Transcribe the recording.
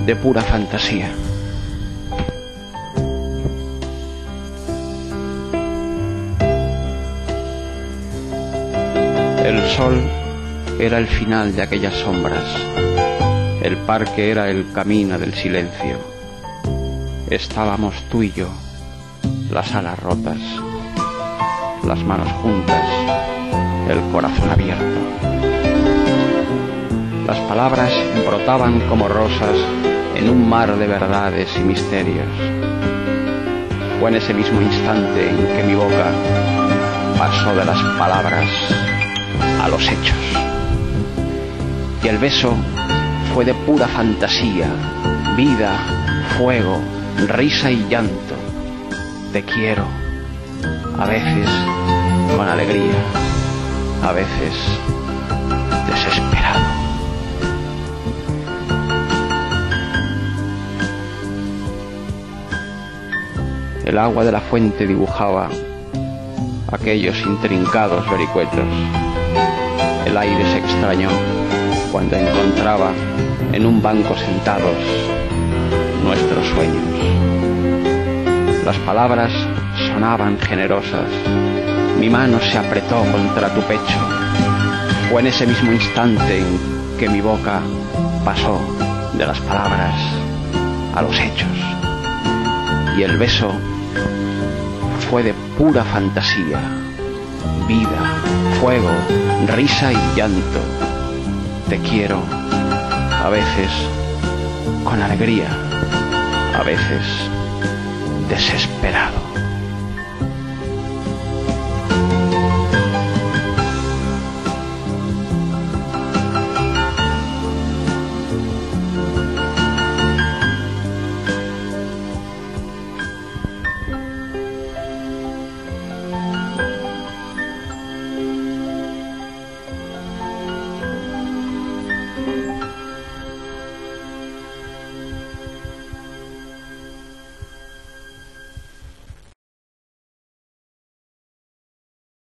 de pura fantasía. El sol era el final de aquellas sombras, el parque era el camino del silencio. Estábamos tú y yo, las alas rotas, las manos juntas, el corazón abierto. Las palabras brotaban como rosas en un mar de verdades y misterios. Fue en ese mismo instante en que mi boca pasó de las palabras a los hechos. Y el beso fue de pura fantasía, vida, fuego, risa y llanto. Te quiero, a veces con alegría, a veces desesperado. El agua de la fuente dibujaba aquellos intrincados vericuetos. El aire se extrañó cuando encontraba en un banco sentados nuestros sueños. Las palabras sonaban generosas, mi mano se apretó contra tu pecho. Fue en ese mismo instante en que mi boca pasó de las palabras a los hechos. Y el beso fue de pura fantasía, vida, fuego, risa y llanto. Te quiero, a veces con alegría, a veces desesperado.